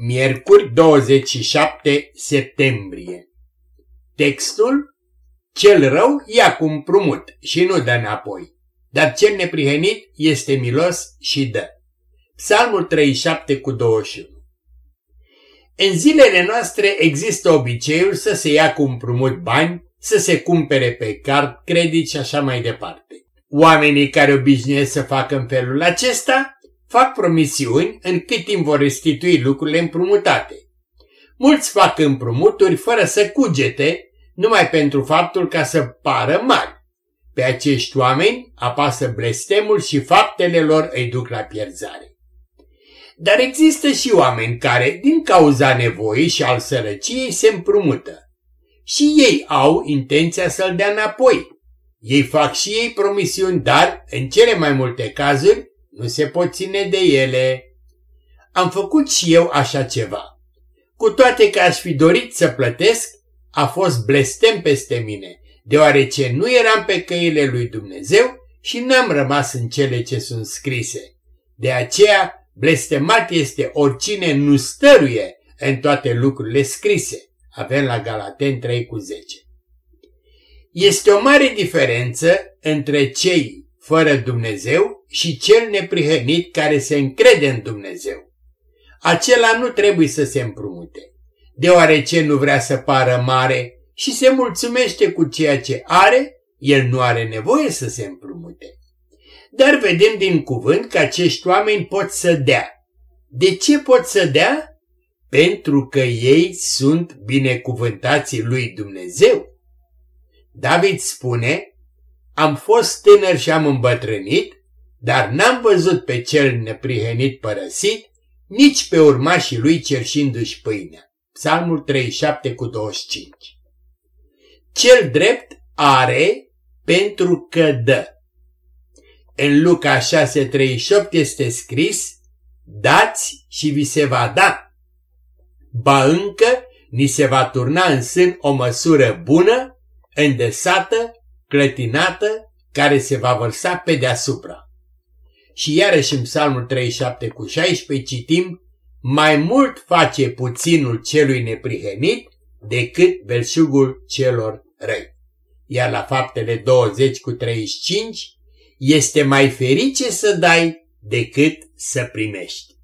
Miercuri 27 septembrie. Textul: cel rău ia cu împrumut și nu dă înapoi, dar cel neprihănit este milos și dă. Psalmul 37:21. În zilele noastre există obiceiul să se ia cu împrumut bani, să se cumpere pe card, credit și așa mai departe. Oamenii care obișnuiesc să facă în felul acesta fac promisiuni în cât timp vor restitui lucrurile împrumutate. Mulți fac împrumuturi fără să cugete, numai pentru faptul ca să pară mari. Pe acești oameni apasă blestemul și faptele lor îi duc la pierzare. Dar există și oameni care, din cauza nevoii și al sărăciei, se împrumută. Și ei au intenția să-l dea înapoi. Ei fac și ei promisiuni, dar, în cele mai multe cazuri, nu se pot ține de ele. Am făcut și eu așa ceva. Cu toate că aș fi dorit să plătesc, a fost blestem peste mine, deoarece nu eram pe căile lui Dumnezeu și n-am rămas în cele ce sunt scrise. De aceea, blestemat este oricine nu stăruie în toate lucrurile scrise. Avem la Galateni 3:10. Este o mare diferență între cei fără Dumnezeu și cel neprihănit care se încrede în Dumnezeu. Acela nu trebuie să se împrumute, deoarece nu vrea să pară mare și se mulțumește cu ceea ce are, el nu are nevoie să se împrumute. Dar vedem din cuvânt că acești oameni pot să dea. De ce pot să dea? Pentru că ei sunt binecuvântații lui Dumnezeu. David spune: am fost tânăr și am îmbătrânit, dar n-am văzut pe cel neprihănit părăsit, nici pe urmașii lui cerșindu-și pâinea. Psalmul 37:25. Cel drept are pentru că dă. În Luca 6:38 este scris: dați și vi se va da. Ba încă ni se va turna în sân o măsură bună, îndesată, clătinată, care se va vărsa pe deasupra. Și iarăși în Psalmul 37:16 citim: mai mult face puținul celui neprihănit decât belșugul celor răi. Iar la Faptele 20:35 este mai ferice să dai decât să primești.